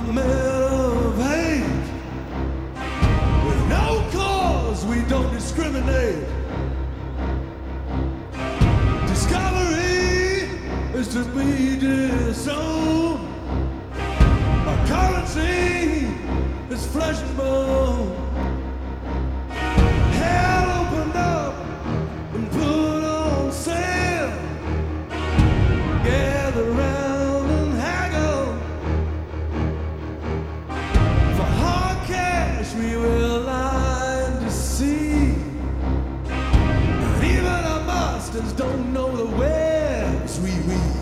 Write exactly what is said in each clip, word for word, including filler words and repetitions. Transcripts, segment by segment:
men of hate. With no cause, we don't discriminate. Discovery is to be disowned. Our currency is flesh and bone. Hell opened up and put on sale. Gather round and haggle. For hard cash we will lie and deceive. But even our masters don't know the wares we weave.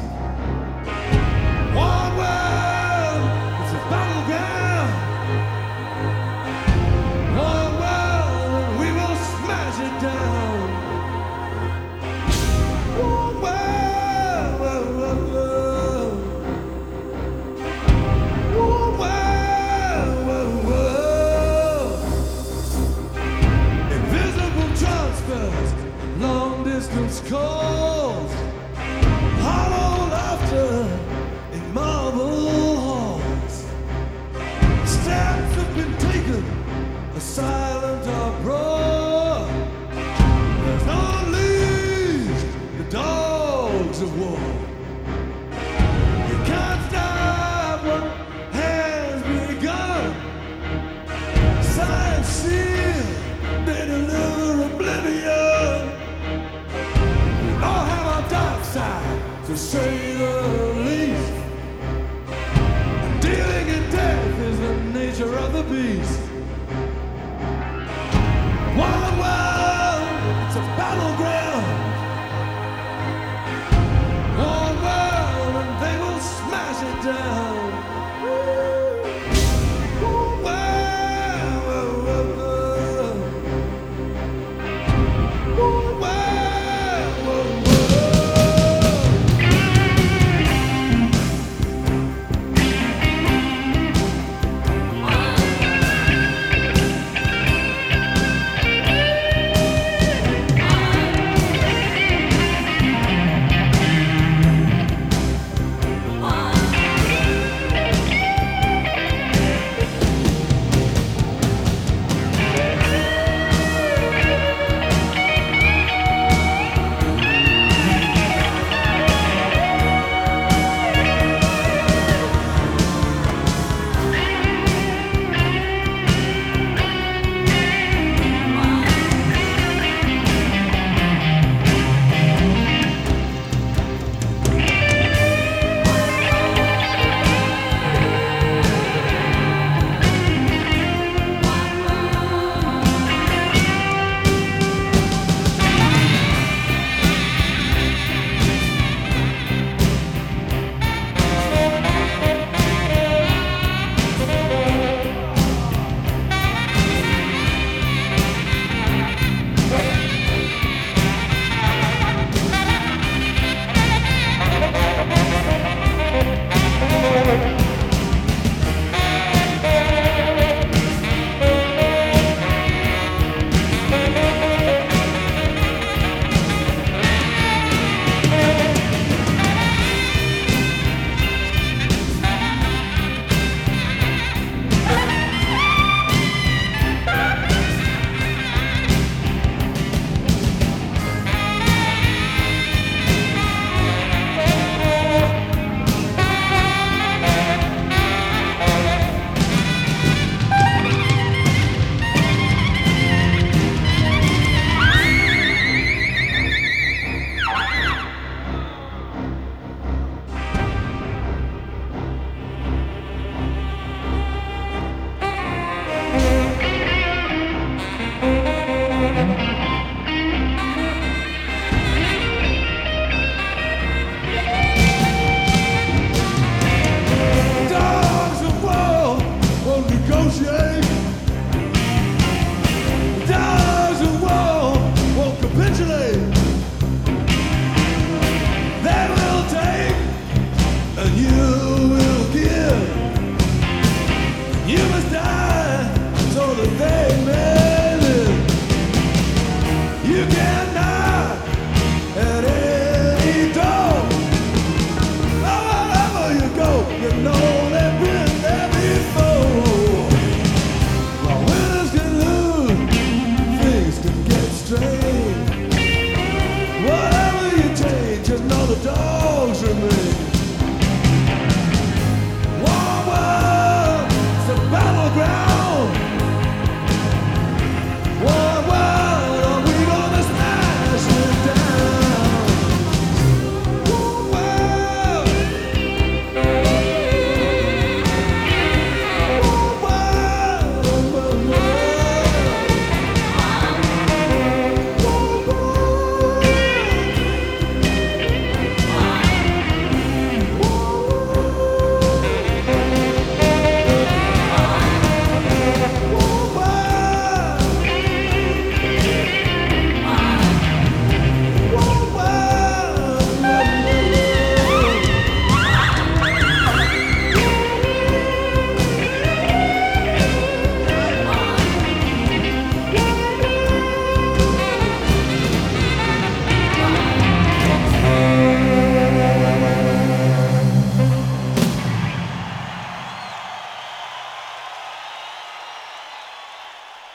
One world, it's a battleground. One world, and we will smash it down. One world, world, world, world. One world, world, world. Invisible transfers, long distance calls, hollow laughter in marble halls. Steps have been taken aside.